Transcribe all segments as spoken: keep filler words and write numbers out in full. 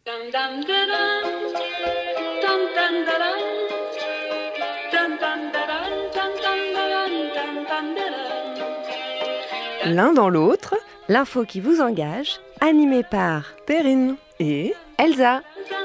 L'un dans l'autre, l'info qui vous engage, animée par Perrine et Elsa.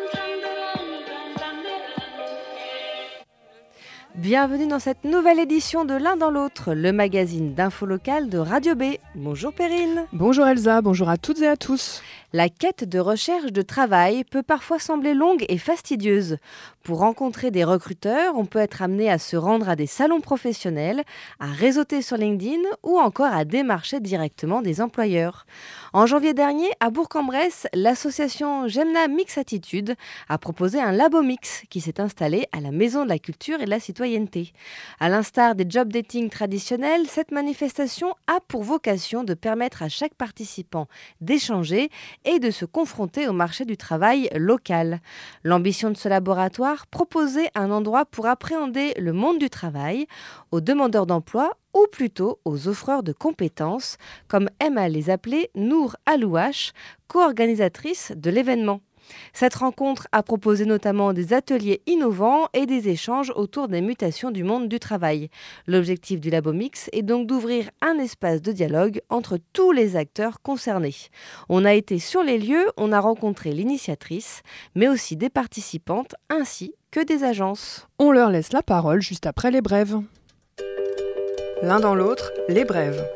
Bienvenue dans cette nouvelle édition de L'un dans l'autre, le magazine d'info locale de Radio B. Bonjour Perrine. Bonjour Elsa, bonjour à toutes et à tous. La quête de recherche de travail peut parfois sembler longue et fastidieuse. Pour rencontrer des recruteurs, on peut être amené à se rendre à des salons professionnels, à réseauter sur LinkedIn ou encore à démarcher directement des employeurs. En janvier dernier, à Bourg-en-Bresse, l'association Gemna Mix Attitude a proposé un labo mix qui s'est installé à la Maison de la Culture et de la Citoyenneté. À l'instar des job dating traditionnels, cette manifestation a pour vocation de permettre à chaque participant d'échanger et de se confronter au marché du travail local. L'ambition de ce laboratoire, proposer un endroit pour appréhender le monde du travail aux demandeurs d'emploi ou plutôt aux offreurs de compétences, comme aime à les appeler Nour Alouache, co-organisatrice de l'événement. Cette rencontre a proposé notamment des ateliers innovants et des échanges autour des mutations du monde du travail. L'objectif du Labo Mix est donc d'ouvrir un espace de dialogue entre tous les acteurs concernés. On a été sur les lieux, on a rencontré l'initiatrice, mais aussi des participantes ainsi que des agences. On leur laisse la parole juste après les brèves. L'un dans l'autre, les brèves.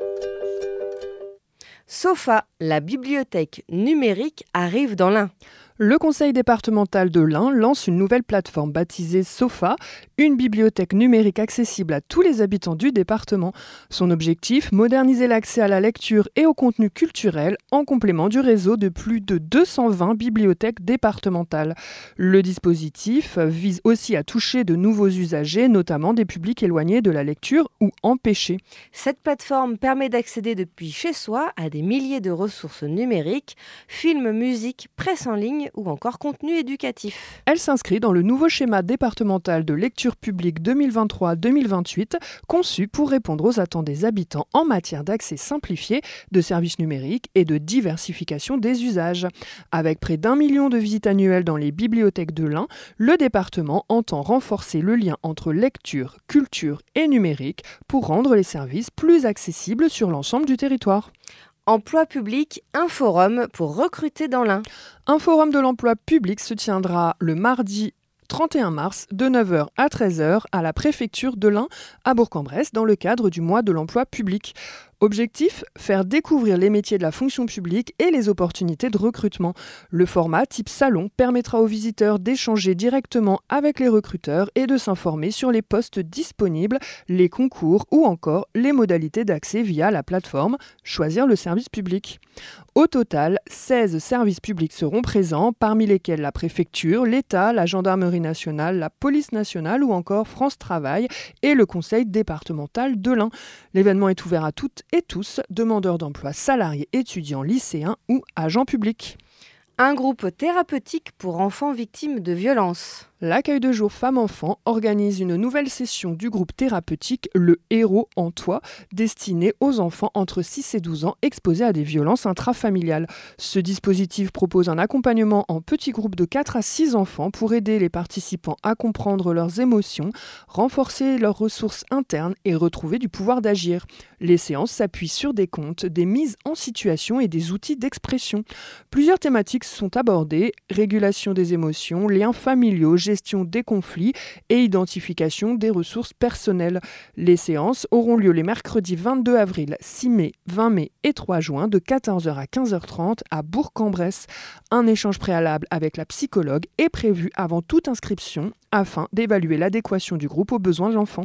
SOFA, la bibliothèque numérique, arrive dans l'Ain. Le conseil départemental de l'Ain lance une nouvelle plateforme baptisée SOFA, une bibliothèque numérique accessible à tous les habitants du département. Son objectif, moderniser l'accès à la lecture et au contenu culturel en complément du réseau de plus de deux cent vingt bibliothèques départementales. Le dispositif vise aussi à toucher de nouveaux usagers, notamment des publics éloignés de la lecture ou empêchés. Cette plateforme permet d'accéder depuis chez soi à des milliers de ressources numériques, films, musique, presse en ligne ou encore contenu éducatif. Elle s'inscrit dans le nouveau schéma départemental de lecture publique deux mille vingt-trois deux mille vingt-huit, conçu pour répondre aux attentes des habitants en matière d'accès simplifié, de services numériques et de diversification des usages. Avec près d'un million de visites annuelles dans les bibliothèques de l'Ain, le département entend renforcer le lien entre lecture, culture et numérique pour rendre les services plus accessibles sur l'ensemble du territoire. Emploi public, un forum pour recruter dans l'Ain. Un forum de l'emploi public se tiendra le mardi trente et un mars de neuf heures à treize heures à la préfecture de l'Ain à Bourg-en-Bresse dans le cadre du mois de l'emploi public. Objectif, faire découvrir les métiers de la fonction publique et les opportunités de recrutement. Le format type salon permettra aux visiteurs d'échanger directement avec les recruteurs et de s'informer sur les postes disponibles, les concours ou encore les modalités d'accès via la plateforme Choisir le service public. Au total, seize services publics seront présents, parmi lesquels la préfecture, l'État, la gendarmerie nationale, la police nationale ou encore France Travail et le conseil départemental de l'Ain. L'événement est ouvert à toutes et tous, demandeurs d'emploi, salariés, étudiants, lycéens ou agents publics. Un groupe thérapeutique pour enfants victimes de violences. L'accueil de jour Femmes-Enfants organise une nouvelle session du groupe thérapeutique Le Héros en Toi, destinée aux enfants entre six et douze ans exposés à des violences intrafamiliales. Ce dispositif propose un accompagnement en petits groupes de quatre à six enfants pour aider les participants à comprendre leurs émotions, renforcer leurs ressources internes et retrouver du pouvoir d'agir. Les séances s'appuient sur des contes, des mises en situation et des outils d'expression. Plusieurs thématiques sont abordées: régulation des émotions, liens familiaux, gestion des conflits et identification des ressources personnelles. Les séances auront lieu les mercredis vingt-deux avril, six mai, vingt mai et trois juin de quatorze heures à quinze heures trente à Bourg-en-Bresse. Un échange préalable avec la psychologue est prévu avant toute inscription afin d'évaluer l'adéquation du groupe aux besoins de l'enfant.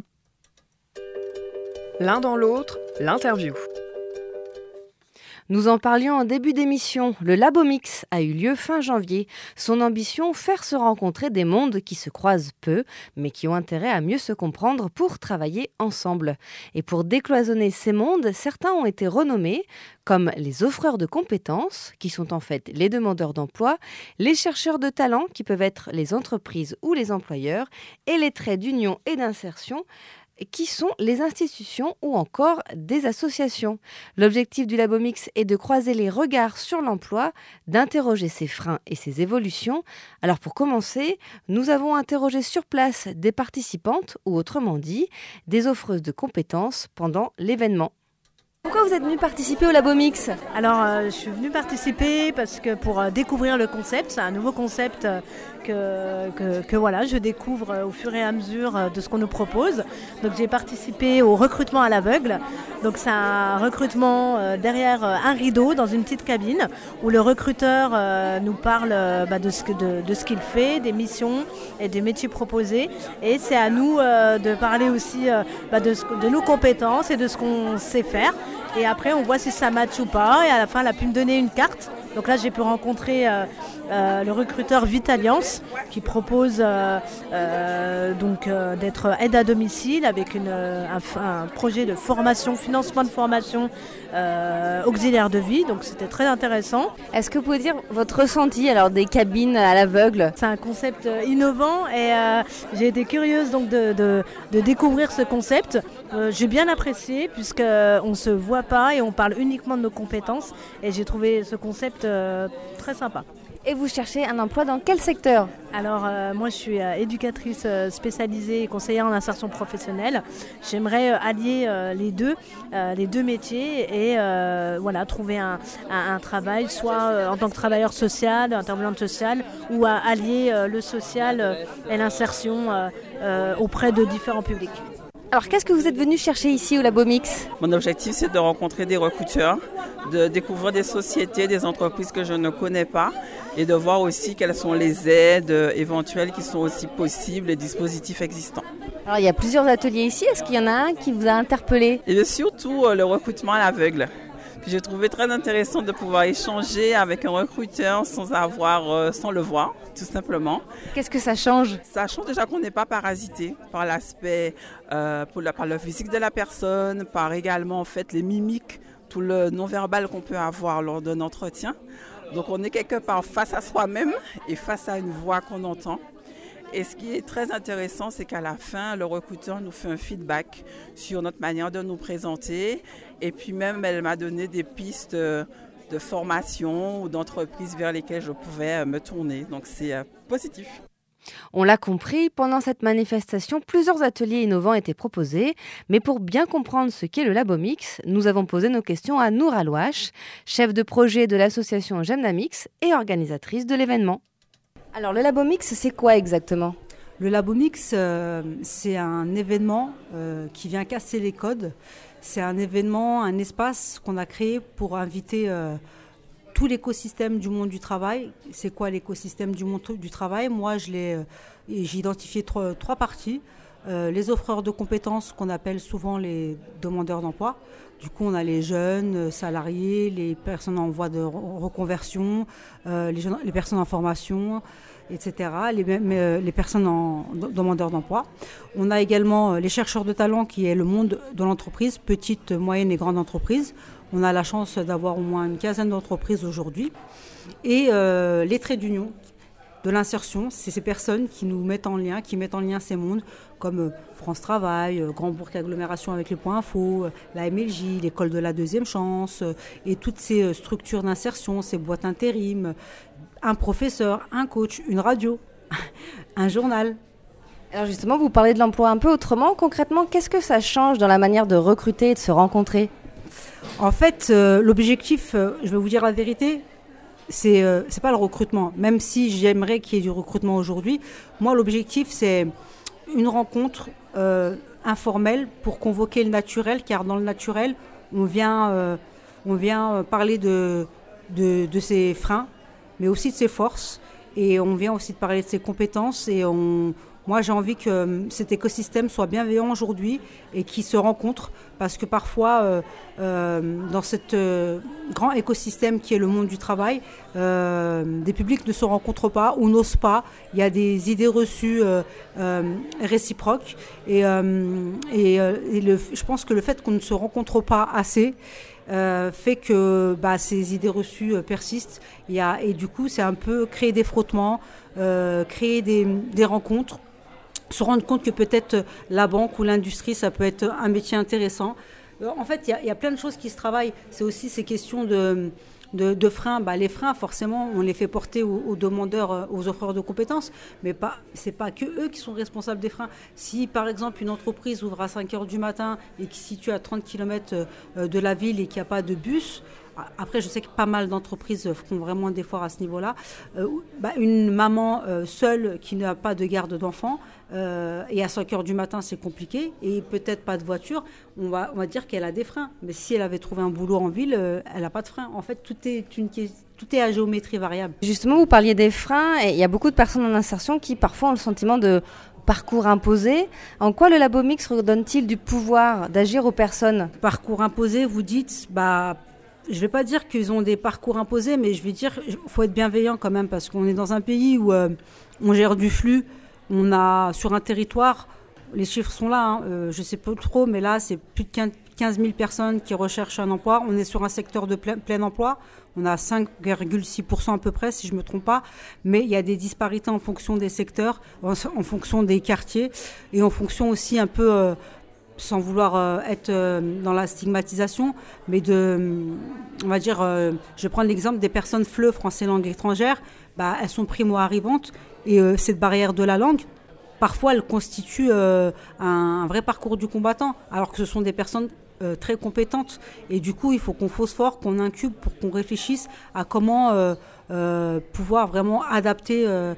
L'un dans l'autre, l'interview. Nous en parlions en début d'émission, le Labo Mix a eu lieu fin janvier. Son ambition, faire se rencontrer des mondes qui se croisent peu, mais qui ont intérêt à mieux se comprendre pour travailler ensemble. Et pour décloisonner ces mondes, certains ont été renommés comme les offreurs de compétences, qui sont en fait les demandeurs d'emploi, les chercheurs de talent, qui peuvent être les entreprises ou les employeurs, et les traits d'union et d'insertion, qui sont les institutions ou encore des associations. L'objectif du Labomix est de croiser les regards sur l'emploi, d'interroger ses freins et ses évolutions. Alors pour commencer, nous avons interrogé sur place des participantes, ou autrement dit, des offreuses de compétences pendant l'événement. Pourquoi vous êtes venu participer au Labomix ? Alors, euh, je suis venue participer parce que pour euh, découvrir le concept, c'est un nouveau concept euh, que, que, que voilà, je découvre euh, au fur et à mesure euh, de ce qu'on nous propose. Donc, j'ai participé au recrutement à l'aveugle. Donc, c'est un recrutement euh, derrière euh, un rideau dans une petite cabine où le recruteur euh, nous parle euh, bah, de, ce que, de, de ce qu'il fait, des missions et des métiers proposés. Et c'est à nous euh, de parler aussi euh, bah, de, ce, de nos compétences et de ce qu'on sait faire. Et après, on voit si ça match ou pas. Et à la fin, elle a pu me donner une carte. Donc là, j'ai pu rencontrer euh, euh, le recruteur Vitalliance qui propose euh, euh, donc, euh, d'être aide à domicile avec une, un, un projet de formation, financement de formation euh, auxiliaire de vie. Donc c'était très intéressant. Est-ce que vous pouvez dire votre ressenti alors des cabines à l'aveugle ? C'est un concept innovant et euh, j'ai été curieuse donc, de, de, de découvrir ce concept. Euh, j'ai bien apprécié puisqu'on ne se voit pas et on parle uniquement de nos compétences. Et j'ai trouvé ce concept euh, très sympa. Et vous cherchez un emploi dans quel secteur ? Alors euh, moi je suis euh, éducatrice euh, spécialisée et conseillère en insertion professionnelle. J'aimerais euh, allier euh, les deux, euh, les deux métiers et euh, voilà, trouver un, un, un travail soit euh, en tant que travailleur social, intervenante sociale ou à allier euh, le social euh, et l'insertion euh, euh, auprès de différents publics. Alors qu'est-ce que vous êtes venu chercher ici au Labomix ? Mon objectif c'est de rencontrer des recruteurs, de découvrir des sociétés, des entreprises que je ne connais pas et de voir aussi quelles sont les aides éventuelles qui sont aussi possibles, les dispositifs existants. Alors il y a plusieurs ateliers ici, est-ce qu'il y en a un qui vous a interpellé ? Et surtout le recrutement à l'aveugle. J'ai trouvé très intéressant de pouvoir échanger avec un recruteur sans avoir, sans le voir, tout simplement. Qu'est-ce que ça change ? Ça change déjà qu'on n'est pas parasité par l'aspect, euh, pour la, par le physique de la personne, par également en fait les mimiques, tout le non-verbal qu'on peut avoir lors d'un entretien. Donc on est quelque part face à soi-même et face à une voix qu'on entend. Et ce qui est très intéressant, c'est qu'à la fin, le recruteur nous fait un feedback sur notre manière de nous présenter. Et puis même, elle m'a donné des pistes de formation ou d'entreprises vers lesquelles je pouvais me tourner. Donc c'est positif. On l'a compris, pendant cette manifestation, plusieurs ateliers innovants étaient proposés. Mais pour bien comprendre ce qu'est le Labomix, nous avons posé nos questions à Noura Louache, chef de projet de l'association Gemnamix et organisatrice de l'événement. Alors le Labomix, c'est quoi exactement ? Le Labomix, euh, c'est un événement euh, qui vient casser les codes. C'est un événement, un espace qu'on a créé pour inviter euh, tout l'écosystème du monde du travail. C'est quoi l'écosystème du monde du travail ? Moi, je l'ai, euh, j'ai identifié trois, trois parties. Euh, les offreurs de compétences qu'on appelle souvent les demandeurs d'emploi. Du coup, on a les jeunes salariés, les personnes en voie de reconversion, euh, les, jeunes, les personnes en formation, et cetera, les, euh, les personnes en demandeurs d'emploi. On a également les chercheurs de talent qui est le monde de l'entreprise, petite, moyenne et grande entreprise. On a la chance d'avoir au moins une quinzaine d'entreprises aujourd'hui. Et euh, les traits d'union de l'insertion, c'est ces personnes qui nous mettent en lien, qui mettent en lien ces mondes, comme France Travail, Grand Bourg Agglomération avec les points info, la M L J, l'école de la deuxième chance, et toutes ces structures d'insertion, ces boîtes intérim, un professeur, un coach, une radio, un journal. Alors justement, vous parlez de l'emploi un peu autrement. Concrètement, qu'est-ce que ça change dans la manière de recruter et de se rencontrer ? En fait, euh, l'objectif, euh, je vais vous dire la vérité, c'est euh, c'est pas le recrutement. Même si j'aimerais qu'il y ait du recrutement aujourd'hui, moi l'objectif c'est une rencontre euh, informelle pour convoquer le naturel, car dans le naturel on vient euh, on vient parler de, de de ses freins, mais aussi de ses forces, et on vient aussi de parler de ses compétences. Et on Moi, j'ai envie que cet écosystème soit bienveillant aujourd'hui et qu'il se rencontre, parce que parfois, euh, euh, dans ce euh, grand écosystème qui est le monde du travail, euh, des publics ne se rencontrent pas ou n'osent pas. Il y a des idées reçues euh, euh, réciproques. Et, euh, et, euh, et le, je pense que le fait qu'on ne se rencontre pas assez euh, fait que bah, ces idées reçues euh, persistent. Il y a, et du coup, c'est un peu créer des frottements, euh, créer des, des rencontres, se rendre compte que peut-être la banque ou l'industrie, ça peut être un métier intéressant. En fait, il y, y a plein de choses qui se travaillent. C'est aussi ces questions de, de, de freins. Bah, les freins, forcément, on les fait porter aux, aux demandeurs, aux offreurs de compétences, mais pas, c'est pas que eux qui sont responsables des freins. Si, par exemple, une entreprise ouvre à cinq heures du matin et qui se situe à trente kilomètres de la ville et qu'il n'y a pas de bus, après, je sais que pas mal d'entreprises font vraiment d'efforts à ce niveau-là. Euh, bah, une maman euh, seule qui n'a pas de garde d'enfants euh, et à cinq heures du matin, c'est compliqué et peut-être pas de voiture, on va, on va dire qu'elle a des freins. Mais si elle avait trouvé un boulot en ville, euh, elle n'a pas de frein. En fait, tout est, une, tout est à géométrie variable. Justement, vous parliez des freins et il y a beaucoup de personnes en insertion qui parfois ont le sentiment de parcours imposé. En quoi le Labo Mix redonne-t-il du pouvoir d'agir aux personnes ? Parcours imposé, vous dites, bah... je ne vais pas dire qu'ils ont des parcours imposés, mais je vais dire qu'il faut être bienveillant quand même, parce qu'on est dans un pays où euh, on gère du flux. On a sur un territoire, les chiffres sont là, hein, euh, je ne sais pas trop, mais là, c'est plus de quinze mille personnes qui recherchent un emploi. On est sur un secteur de plein, plein emploi. On a cinq virgule six pour cent à peu près, si je ne me trompe pas. Mais il y a des disparités en fonction des secteurs, en, en fonction des quartiers et en fonction aussi un peu... Euh, sans vouloir euh, être euh, dans la stigmatisation, mais de, on va dire, euh, je vais prendre l'exemple des personnes F L E français langue étrangère, bah, elles sont primo-arrivantes et euh, cette barrière de la langue, parfois elle constitue euh, un, un vrai parcours du combattant, alors que ce sont des personnes euh, très compétentes et du coup il faut qu'on phosphore, qu'on incube pour qu'on réfléchisse à comment euh, euh, pouvoir vraiment adapter euh,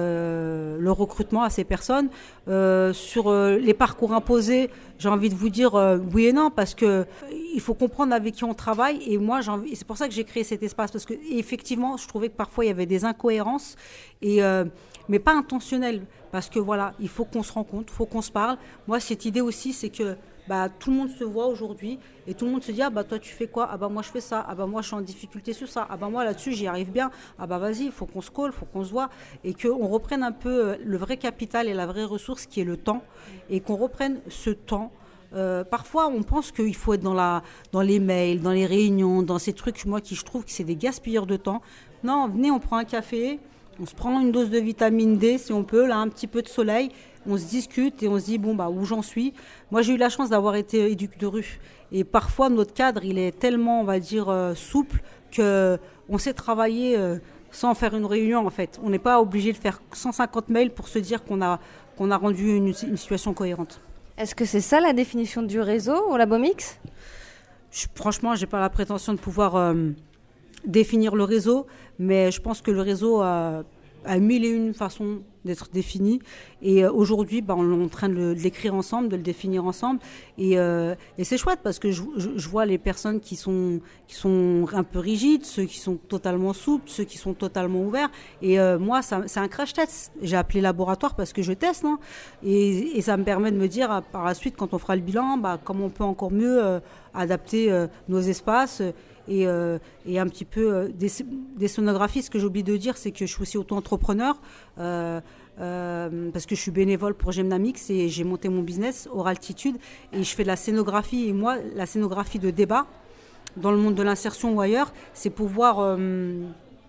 Euh, le recrutement à ces personnes. Euh, sur euh, les parcours imposés, j'ai envie de vous dire euh, oui et non, parce que il faut comprendre avec qui on travaille. Et moi, j'ai envie, c'est pour ça que j'ai créé cet espace, parce que effectivement, je trouvais que parfois il y avait des incohérences, et euh, mais pas intentionnelles, parce que voilà, il faut qu'on se rencontre, il faut qu'on se parle. Moi, cette idée aussi, c'est que bah, tout le monde se voit aujourd'hui et tout le monde se dit ah bah toi tu fais quoi, ah bah moi je fais ça, ah bah moi je suis en difficulté sur ça, ah bah moi là-dessus j'y arrive bien, ah bah vas-y, il faut qu'on se colle, il faut qu'on se voit et qu'on reprenne un peu le vrai capital et la vraie ressource qui est le temps et qu'on reprenne ce temps. Euh, parfois on pense qu'il faut être dans, la, dans les mails, dans les réunions, dans ces trucs moi qui je trouve que c'est des gaspilleurs de temps. Non, venez, on prend un café, on se prend une dose de vitamine D si on peut, là un petit peu de soleil, on se discute et on se dit bon bah où j'en suis. Moi j'ai eu la chance d'avoir été éduc de rue et parfois notre cadre il est tellement on va dire euh, souple que on sait travailler euh, sans faire une réunion en fait. On n'est pas obligé de faire cent cinquante mails pour se dire qu'on a qu'on a rendu une, une situation cohérente. Est-ce que c'est ça la définition du réseau au Labo Mix ? Je, franchement, j'ai pas la prétention de pouvoir euh, définir le réseau, mais je pense que le réseau a à mille et une façons d'être défini. Et euh, aujourd'hui, bah, on est en train de, le, de l'écrire ensemble, de le définir ensemble. Et, euh, et c'est chouette parce que je, je, je vois les personnes qui sont, qui sont un peu rigides, ceux qui sont totalement souples, ceux qui sont totalement ouverts. Et euh, moi, ça, c'est un crash test. J'ai appelé laboratoire parce que je teste. Hein, et, et ça me permet de me dire, par la suite, quand on fera le bilan, bah, comment on peut encore mieux euh, adapter euh, nos espaces. Et, euh, et un petit peu euh, des, des scénographies. Ce que j'ai oublié de dire, c'est que je suis aussi auto-entrepreneur euh, euh, parce que je suis bénévole pour Gemnamix et j'ai monté mon business Oraltitude et je fais de la scénographie. Et moi, la scénographie de débat dans le monde de l'insertion ou ailleurs, c'est pouvoir euh,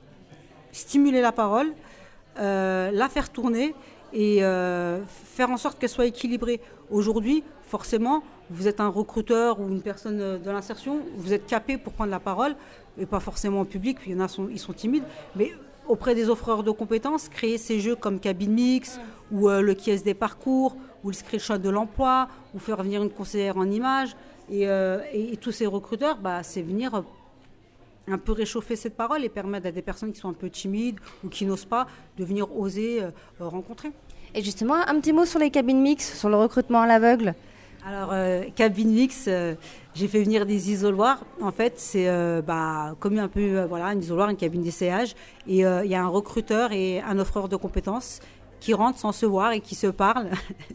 stimuler la parole, euh, la faire tourner et euh, faire en sorte qu'elle soit équilibrée. Aujourd'hui, forcément, vous êtes un recruteur ou une personne de l'insertion, vous êtes capé pour prendre la parole, et pas forcément en public, il y en a, sont, ils sont timides, mais auprès des offreurs de compétences, créer ces jeux comme Cabine Mix, ou euh, le qui est des parcours, ou le screenshot de l'emploi, ou faire venir une conseillère en images, et, euh, et, et tous ces recruteurs, bah, c'est venir un peu réchauffer cette parole et permettre à des personnes qui sont un peu timides ou qui n'osent pas de venir oser euh, rencontrer. Et justement, un petit mot sur les cabines mix, sur le recrutement à l'aveugle. Alors, euh, Cabine Mix, euh, j'ai fait venir des isoloirs. En fait, c'est euh, bah, comme un peu euh, voilà, un isoloir, une cabine d'essayage. Et il euh, y a un recruteur et un offreur de compétences qui rentrent sans se voir et qui se parlent.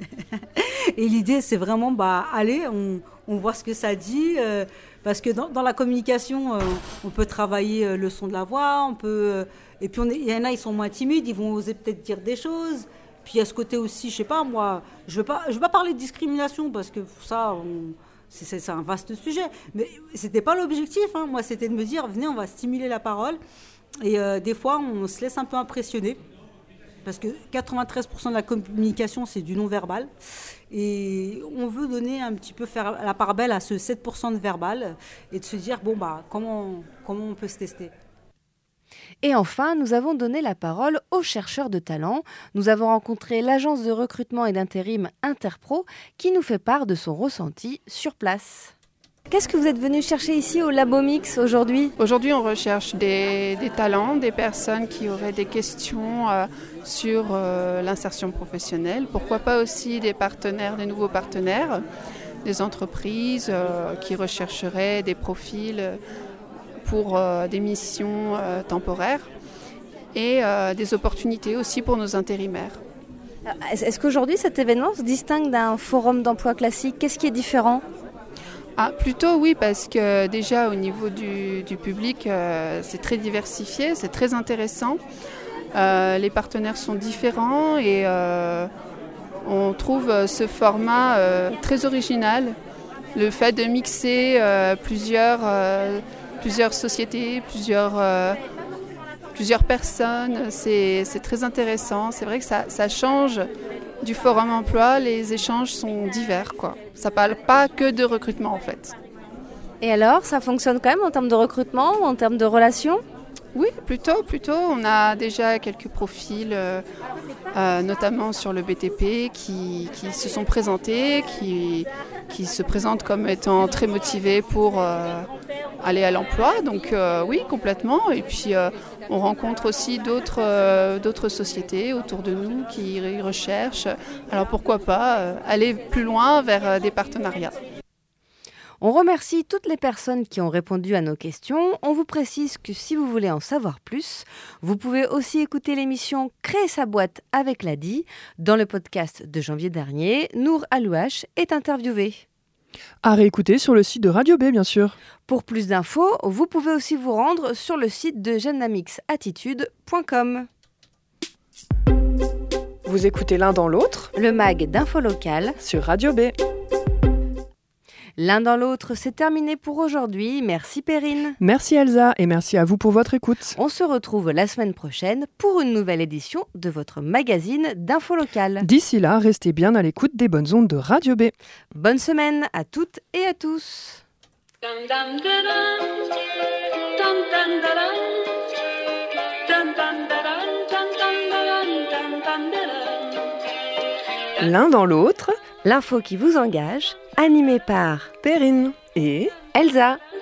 Et l'idée, c'est vraiment, bah, allez, on, on voit ce que ça dit. Euh, parce que dans, dans la communication, euh, on peut travailler euh, le son de la voix. On peut, euh, et puis, il y en a, ils sont moins timides, ils vont oser peut-être dire des choses. Puis il y a ce côté aussi, je sais pas, moi, je ne veux pas, je veux pas parler de discrimination parce que ça, on, c'est, c'est, c'est un vaste sujet. Mais ce n'était pas l'objectif. Hein. Moi, c'était de me dire, venez, on va stimuler la parole. Et euh, des fois, on se laisse un peu impressionner. parce que quatre-vingt-treize pour cent de la communication, c'est du non-verbal. Et on veut donner un petit peu, faire la part belle à ce sept pour cent de verbal et de se dire, bon, bah, comment, comment on peut se tester. Et enfin, nous avons donné la parole aux chercheurs de talent. Nous avons rencontré l'agence de recrutement et d'intérim Interpro qui nous fait part de son ressenti sur place. Qu'est-ce que vous êtes venu chercher ici au Labomix aujourd'hui ? Aujourd'hui, on recherche des, des talents, des personnes qui auraient des questions euh, sur euh, l'insertion professionnelle. Pourquoi pas aussi des partenaires, des nouveaux partenaires, des entreprises euh, qui rechercheraient des profils pour euh, des missions euh, temporaires et euh, des opportunités aussi pour nos intérimaires. Est-ce qu'aujourd'hui, cet événement se distingue d'un forum d'emploi classique ? Qu'est-ce qui est différent ? Ah, plutôt oui, parce que déjà au niveau du, du public, euh, c'est très diversifié, c'est très intéressant. Euh, les partenaires sont différents et euh, on trouve ce format euh, très original. Le fait de mixer euh, plusieurs, euh, plusieurs sociétés, plusieurs, euh, plusieurs personnes, c'est, c'est très intéressant. C'est vrai que ça, ça change du forum emploi, les échanges sont divers, quoi. Ça ne parle pas que de recrutement en fait. Et alors, ça fonctionne quand même en termes de recrutement ou en termes de relations ? Oui, plutôt, plutôt. On a déjà quelques profils, euh, euh, notamment sur le B T P, qui, qui se sont présentés, qui, qui se présentent comme étant très motivés pour euh, aller à l'emploi. Donc euh, oui, complètement. Et puis euh, on rencontre aussi d'autres, euh, d'autres sociétés autour de nous qui recherchent. Alors pourquoi pas euh, aller plus loin vers euh, des partenariats. On remercie toutes les personnes qui ont répondu à nos questions. On vous précise que si vous voulez en savoir plus, vous pouvez aussi écouter l'émission Créer sa boîte avec l'A D I. Dans le podcast de janvier dernier, Nour Alouache est interviewée. À réécouter sur le site de Radio B, bien sûr. Pour plus d'infos, vous pouvez aussi vous rendre sur le site de genamix attitude point com. Vous écoutez l'un dans l'autre, le mag d'info locale sur Radio B. L'un dans l'autre, c'est terminé pour aujourd'hui. Merci Perrine. Merci Elsa et merci à vous pour votre écoute. On se retrouve la semaine prochaine pour une nouvelle édition de votre magazine d'info locale. D'ici là, restez bien à l'écoute des bonnes ondes de Radio B. Bonne semaine à toutes et à tous. L'un dans l'autre, l'info qui vous engage, animée par Perrine et Elsa.